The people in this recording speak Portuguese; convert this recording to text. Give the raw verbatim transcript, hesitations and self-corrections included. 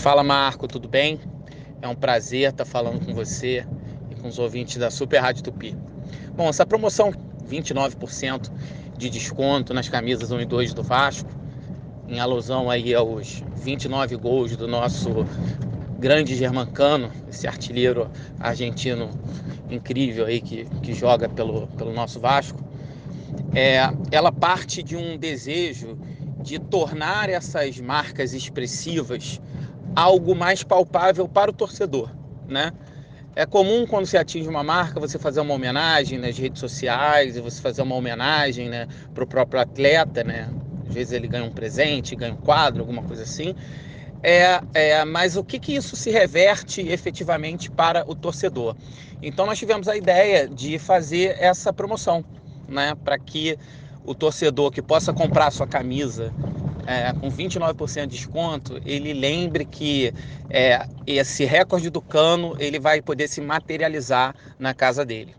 Fala, Marco, tudo bem? É um prazer estar falando com você e com os ouvintes da Super Rádio Tupi. Bom, essa promoção vinte e nove por cento de desconto nas camisas um e dois do Vasco, em alusão aí aos vinte e nove gols do nosso grande Germancano, esse artilheiro argentino incrível aí que, que joga pelo, pelo nosso Vasco. É, ela parte de um desejo de tornar essas marcas expressivas algo mais palpável para o torcedor, né? É comum quando você atinge uma marca, você fazer uma homenagem nas redes sociais, e você fazer uma homenagem, né, para o próprio atleta, né? Às vezes ele ganha um presente, ganha um quadro, alguma coisa assim. É, é, mas o que, que isso se reverte efetivamente para o torcedor? Então nós tivemos a ideia de fazer essa promoção, né, para que o torcedor que possa comprar a sua camisa é, com vinte e nove por cento de desconto, ele lembre que é, esse recorde do Cano ele vai poder se materializar na casa dele.